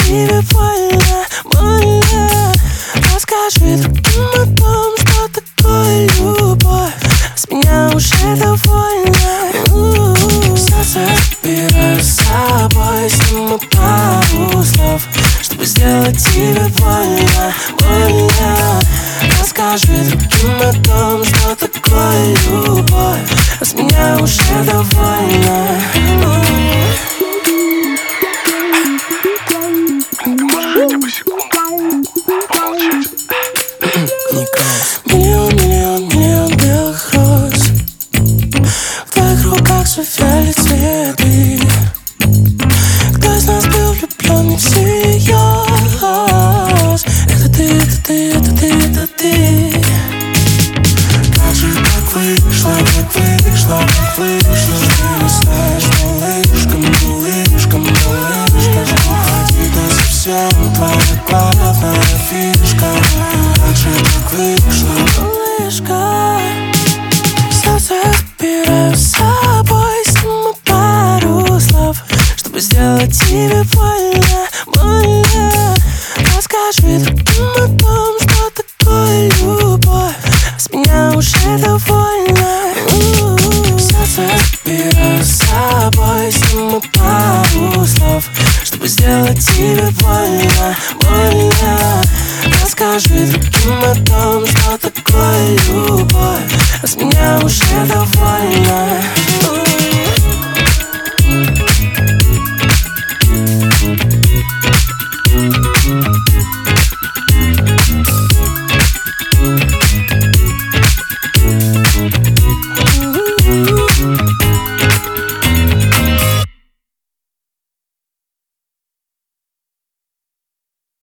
тебе больно, больно. Расскажи другим о том, что такое любовь. С меня уже довольно. Сердце забираю с собой, сниму пару слов, чтобы сделать тебе больно, больно. Расскажи другим о том, что такое любовь. С меня уже довольно. Ты можешь хотя бы секунду помолчать? Миллион белых роз, в твоих руках завяли цветы. Кто из нас был влюблен не всерьез? Это ты, это ты, это ты, это ты. Как же так вышло, как вышло, как вышло? Ты не знаешь, малышка, малышка, малышка. Уходить на совсем твоя главная фишка. Как же так вышло, малышка? Сердце забираю с собой, сниму пару слов, чтобы сделать тебе больно, больно. Расскажи другим о том, что такое любовь. С меня уже довольно. Сердце забираю с собой, сниму пару слов, чтобы сделать тебе больно, больно. Расскажи другим о том, что такое любовь. С меня уже довольно.